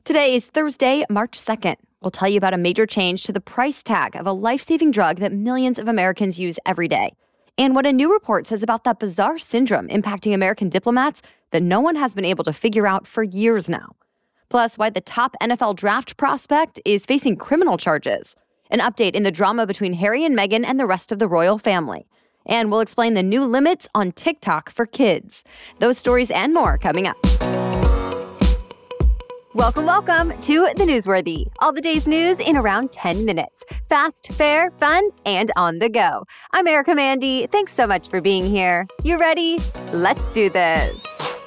Today is Thursday, March 2nd. We'll tell you about a major change to the price tag of a life-saving drug that millions of Americans use every day, and what a new report says about that bizarre syndrome impacting American diplomats that no one has been able to figure out for years now. Plus, why the top NFL draft prospect is facing criminal charges. An update in the drama between Harry and Meghan and the rest of the royal family. And we'll explain the new limits on TikTok for kids. Those stories and more coming up. Welcome to The Newsworthy. All the day's news in around 10 minutes. Fast, fair, fun, and on the go. I'm Erica Mandy. Thanks so much for being here. You ready? Let's do this.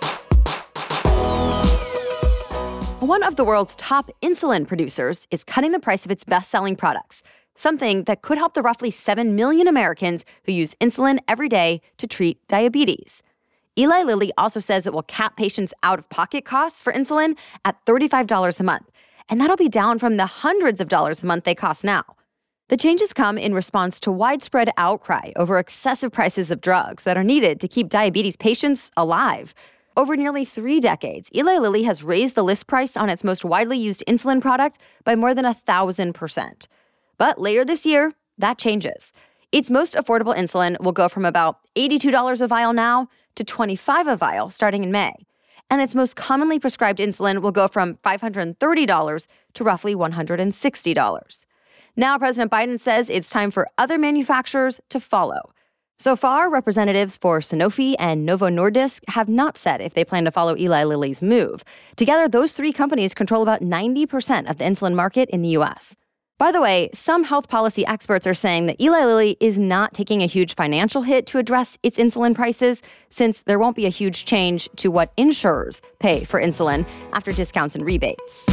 One of the world's top insulin producers is cutting the price of its best-selling products, something that could help the roughly 7 million Americans who use insulin every day to treat diabetes. Eli Lilly also says it will cap patients' out-of-pocket costs for insulin at $35 a month, and that'll be down from the hundreds of dollars a month they cost now. The changes come in response to widespread outcry over excessive prices of drugs that are needed to keep diabetes patients alive. Over nearly 3 decades, Eli Lilly has raised the list price on its most widely used insulin product by more than 1,000%. But later this year, that changes. Its most affordable insulin will go from about $82 a vial now to $25 a vial starting in May. And its most commonly prescribed insulin will go from $530 to roughly $160. Now, President Biden says it's time for other manufacturers to follow. So far, representatives for Sanofi and Novo Nordisk have not said if they plan to follow Eli Lilly's move. Together, those 3 companies control about 90% of the insulin market in the U.S. By the way, some health policy experts are saying that Eli Lilly is not taking a huge financial hit to address its insulin prices, since there won't be a huge change to what insurers pay for insulin after discounts and rebates.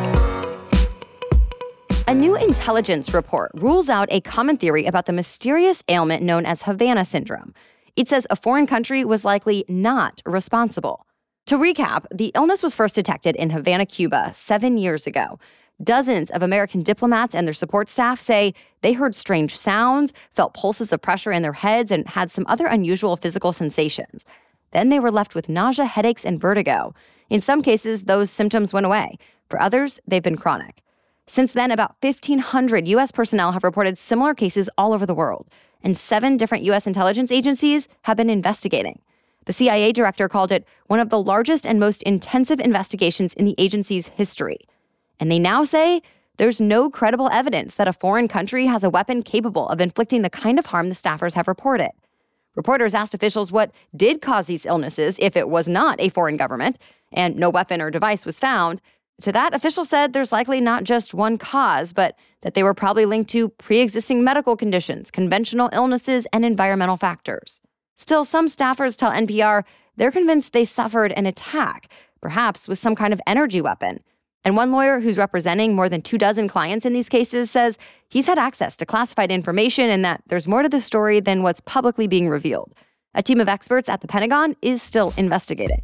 A new intelligence report rules out a common theory about the mysterious ailment known as Havana syndrome. It says a foreign country was likely not responsible. To recap, the illness was first detected in Havana, Cuba, 7 years ago. Dozens of American diplomats and their support staff say they heard strange sounds, felt pulses of pressure in their heads, and had some other unusual physical sensations. Then they were left with nausea, headaches, and vertigo. In some cases, those symptoms went away. For others, they've been chronic. Since then, about 1,500 U.S. personnel have reported similar cases all over the world, and 7 different U.S. intelligence agencies have been investigating. The CIA director called it one of the largest and most intensive investigations in the agency's history. And they now say there's no credible evidence that a foreign country has a weapon capable of inflicting the kind of harm the staffers have reported. Reporters asked officials what did cause these illnesses if it was not a foreign government, and no weapon or device was found. To that, officials said there's likely not just one cause, but that they were probably linked to pre-existing medical conditions, conventional illnesses, and environmental factors. Still, some staffers tell NPR they're convinced they suffered an attack, perhaps with some kind of energy weapon. And one lawyer who's representing more than 24 clients in these cases says he's had access to classified information and that there's more to the story than what's publicly being revealed. A team of experts at the Pentagon is still investigating.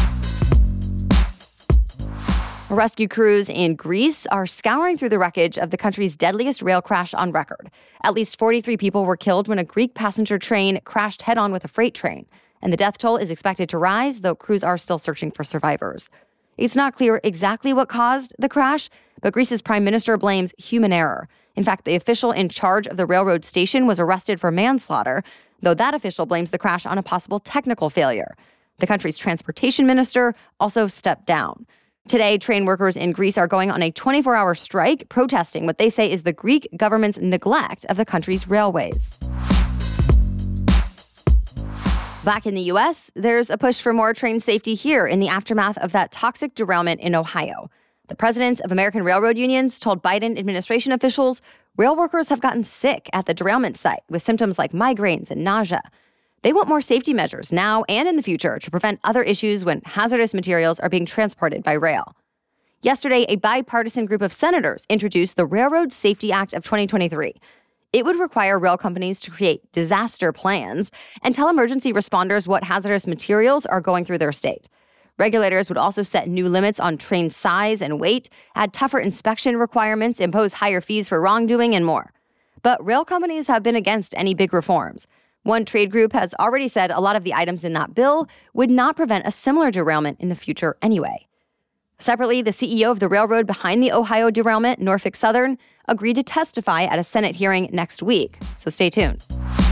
Rescue crews in Greece are scouring through the wreckage of the country's deadliest rail crash on record. At least 43 people were killed when a Greek passenger train crashed head-on with a freight train. And the death toll is expected to rise, though crews are still searching for survivors. It's not clear exactly what caused the crash, but Greece's prime minister blames human error. In fact, the official in charge of the railroad station was arrested for manslaughter, though that official blames the crash on a possible technical failure. The country's transportation minister also stepped down. Today, train workers in Greece are going on a 24-hour strike, protesting what they say is the Greek government's neglect of the country's railways. Back in the U.S., there's a push for more train safety here in the aftermath of that toxic derailment in Ohio. The presidents of American railroad unions told Biden administration officials rail workers have gotten sick at the derailment site with symptoms like migraines and nausea. They want more safety measures now and in the future to prevent other issues when hazardous materials are being transported by rail. Yesterday, a bipartisan group of senators introduced the Railroad Safety Act of 2023. It would require rail companies to create disaster plans and tell emergency responders what hazardous materials are going through their state. Regulators would also set new limits on train size and weight, add tougher inspection requirements, impose higher fees for wrongdoing, and more. But rail companies have been against any big reforms. One trade group has already said a lot of the items in that bill would not prevent a similar derailment in the future anyway. Separately, the CEO of the railroad behind the Ohio derailment, Norfolk Southern, agreed to testify at a Senate hearing next week. So stay tuned.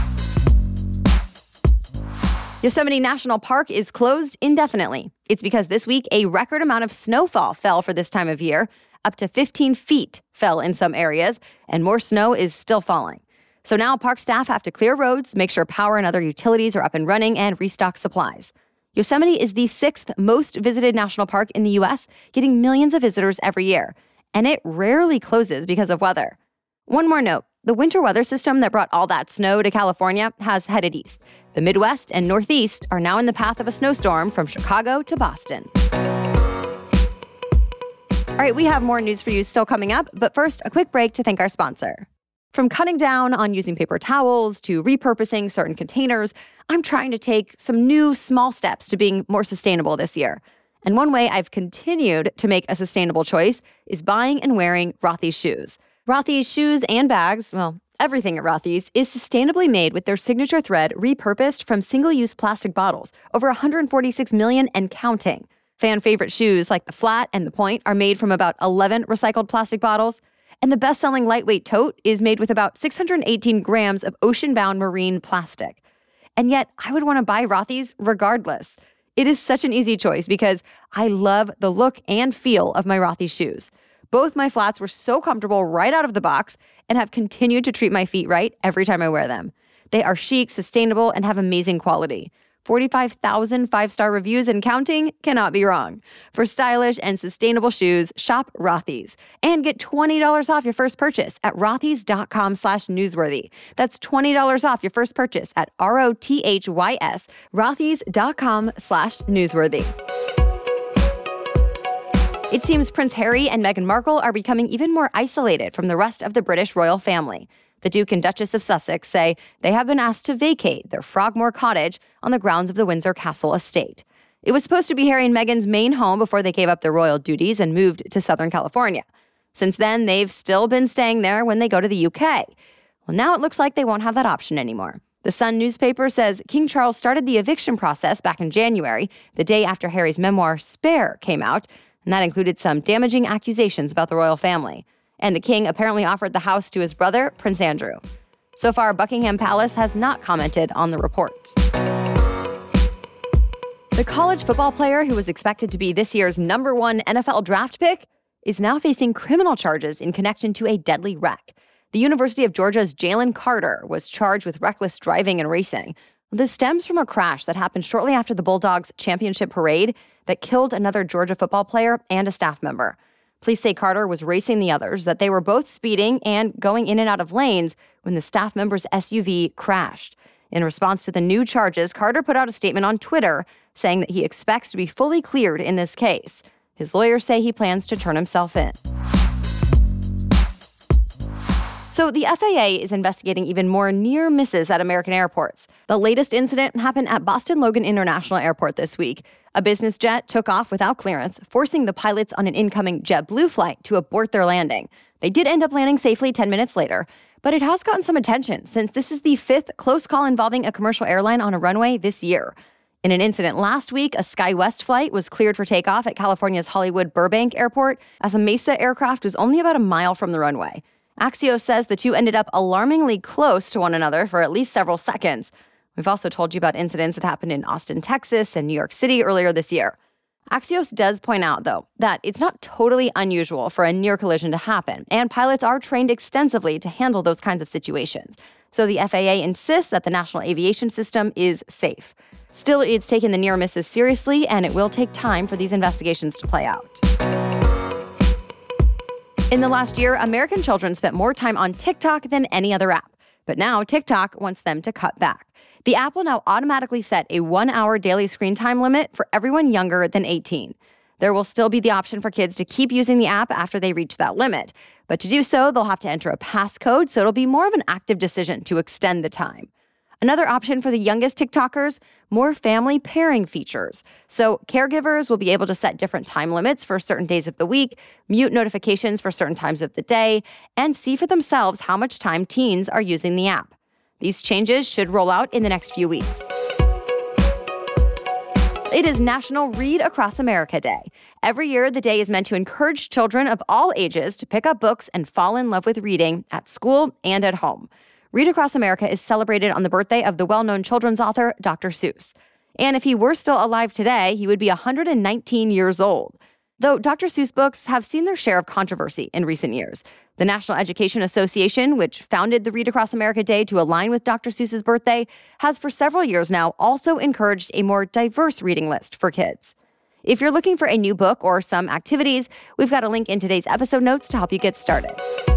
Yosemite National Park is closed indefinitely. It's because this week a record amount of snowfall fell for this time of year. Up to 15 feet fell in some areas, and more snow is still falling. So now park staff have to clear roads, make sure power and other utilities are up and running, and restock supplies. Yosemite is the 6th most visited national park in the U.S., getting millions of visitors every year. And it rarely closes because of weather. One more note. The winter weather system that brought all that snow to California has headed east. The Midwest and Northeast are now in the path of a snowstorm from Chicago to Boston. All right, we have more news for you still coming up, but first, a quick break to thank our sponsor. From cutting down on using paper towels to repurposing certain containers, I'm trying to take some new small steps to being more sustainable this year. And one way I've continued to make a sustainable choice is buying and wearing Rothy's shoes. Rothy's shoes and bags, well, everything at Rothy's, is sustainably made with their signature thread repurposed from single-use plastic bottles, over 146 million and counting. Fan favorite shoes like the Flat and the Point are made from about 11 recycled plastic bottles. And the best-selling lightweight tote is made with about 618 grams of ocean-bound marine plastic. And yet, I would want to buy Rothy's regardless. It is such an easy choice because I love the look and feel of my Rothy's shoes. Both my flats were so comfortable right out of the box and have continued to treat my feet right every time I wear them. They are chic, sustainable, and have amazing quality. 45,000 five-star reviews and counting cannot be wrong. For stylish and sustainable shoes, shop Rothy's and get $20 off your first purchase at rothys.com/newsworthy. That's $20 off your first purchase at ROTHYS, rothys.com/newsworthy. It seems Prince Harry and Meghan Markle are becoming even more isolated from the rest of the British royal family. The Duke and Duchess of Sussex say they have been asked to vacate their Frogmore cottage on the grounds of the Windsor Castle estate. It was supposed to be Harry and Meghan's main home before they gave up their royal duties and moved to Southern California. Since then, they've still been staying there when they go to the UK. Well, now it looks like they won't have that option anymore. The Sun newspaper says King Charles started the eviction process back in January, the day after Harry's memoir, Spare, came out, and that included some damaging accusations about the royal family. And the king apparently offered the house to his brother, Prince Andrew. So far, Buckingham Palace has not commented on the report. The college football player who was expected to be this year's #1 NFL draft pick is now facing criminal charges in connection to a deadly wreck. The University of Georgia's Jalen Carter was charged with reckless driving and racing. This stems from a crash that happened shortly after the Bulldogs' championship parade that killed another Georgia football player and a staff member. Police say Carter was racing the others, that they were both speeding and going in and out of lanes when the staff member's SUV crashed. In response to the new charges, Carter put out a statement on Twitter saying that he expects to be fully cleared in this case. His lawyers say he plans to turn himself in. So the FAA is investigating even more near misses at American airports. The latest incident happened at Boston Logan International Airport this week. A business jet took off without clearance, forcing the pilots on an incoming JetBlue flight to abort their landing. They did end up landing safely 10 minutes later, but it has gotten some attention since this is the 5th close call involving a commercial airline on a runway this year. In an incident last week, a SkyWest flight was cleared for takeoff at California's Hollywood Burbank Airport as a Mesa aircraft was only about a mile from the runway. Axios says the two ended up alarmingly close to one another for at least several seconds. We've also told you about incidents that happened in Austin, Texas, and New York City earlier this year. Axios does point out, though, that it's not totally unusual for a near collision to happen, and pilots are trained extensively to handle those kinds of situations. So the FAA insists that the National Aviation System is safe. Still, it's taken the near misses seriously, and it will take time for these investigations to play out. In the last year, American children spent more time on TikTok than any other app. But now TikTok wants them to cut back. The app will now automatically set a 1-hour daily screen time limit for everyone younger than 18. There will still be the option for kids to keep using the app after they reach that limit. But to do so, they'll have to enter a passcode, so it'll be more of an active decision to extend the time. Another option for the youngest TikTokers, more family pairing features. So caregivers will be able to set different time limits for certain days of the week, mute notifications for certain times of the day, and see for themselves how much time teens are using the app. These changes should roll out in the next few weeks. It is National Read Across America Day. Every year, the day is meant to encourage children of all ages to pick up books and fall in love with reading at school and at home. Read Across America is celebrated on the birthday of the well-known children's author, Dr. Seuss. And if he were still alive today, he would be 119 years old. Though Dr. Seuss books have seen their share of controversy in recent years. The National Education Association, which founded the Read Across America Day to align with Dr. Seuss's birthday, has for several years now also encouraged a more diverse reading list for kids. If you're looking for a new book or some activities, we've got a link in today's episode notes to help you get started.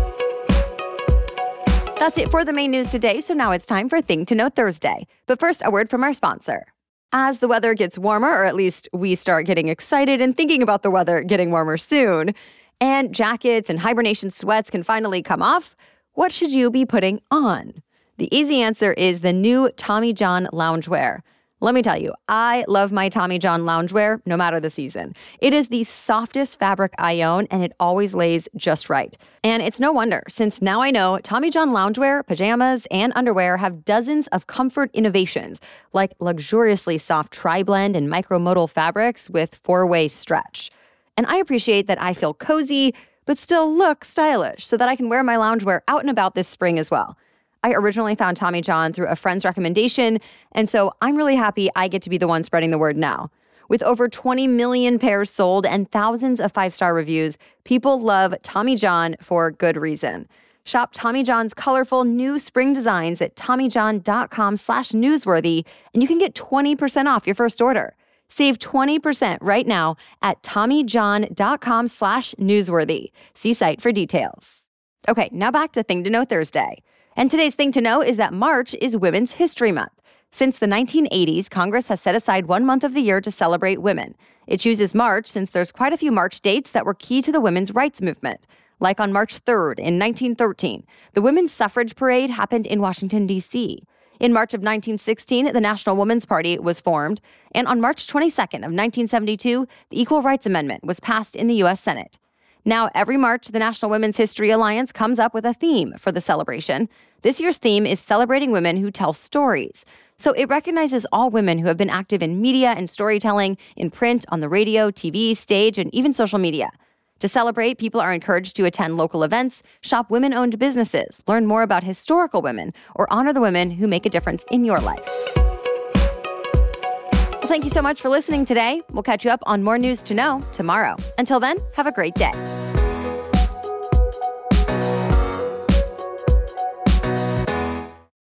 That's it for the main news today, so now it's time for Thing to Know Thursday. But first, a word from our sponsor. As the weather gets warmer, or at least we start getting excited and thinking about the weather getting warmer soon, and jackets and hibernation sweats can finally come off, what should you be putting on? The easy answer is the new Tommy John loungewear. Let me tell you, I love my Tommy John loungewear no matter the season. It is the softest fabric I own, and it always lays just right. And it's no wonder, since now I know Tommy John loungewear, pajamas, and underwear have dozens of comfort innovations, like luxuriously soft tri-blend and micromodal fabrics with 4-way stretch. And I appreciate that I feel cozy, but still look stylish, so that I can wear my loungewear out and about this spring as well. I originally found Tommy John through a friend's recommendation, and so I'm really happy I get to be the one spreading the word now. With over 20 million pairs sold and thousands of 5-star reviews, people love Tommy John for good reason. Shop Tommy John's colorful new spring designs at TommyJohn.com/newsworthy, and you can get 20% off your first order. Save 20% right now at TommyJohn.com/newsworthy. See site for details. Okay, now back to Thing to Know Thursday. And today's Thing to Know is that March is Women's History Month. Since the 1980s, Congress has set aside 1 month of the year to celebrate women. It chooses March since there's quite a few March dates that were key to the women's rights movement. Like on March 3rd in 1913, the Women's Suffrage Parade happened in Washington, D.C. In March of 1916, the National Woman's Party was formed. And on March 22nd of 1972, the Equal Rights Amendment was passed in the U.S. Senate. Now, every March, the National Women's History Alliance comes up with a theme for the celebration. This year's theme is celebrating women who tell stories. So it recognizes all women who have been active in media and storytelling, in print, on the radio, TV, stage, and even social media. To celebrate, people are encouraged to attend local events, shop women-owned businesses, learn more about historical women, or honor the women who make a difference in your life. Well, thank you so much for listening today. We'll catch you up on more news to know tomorrow. Until then, have a great day.